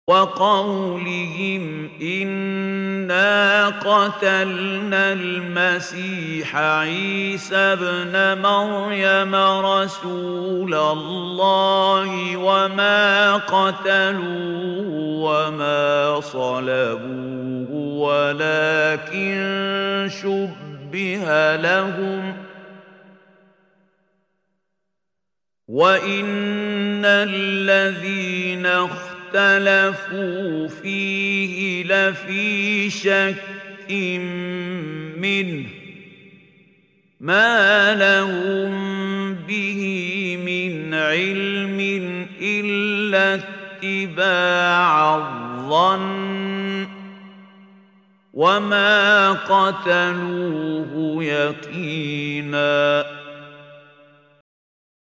وقولهم إنا قتلنا المسيح عيسى ابن مريم رسول الله وما قتلوه وما صلبوه ولكن شبه لهم وإن الذين اختلفوا فيه لفي شك منه ما لهم به من علم إلا اتباع الظن وما قتلوه يقيناً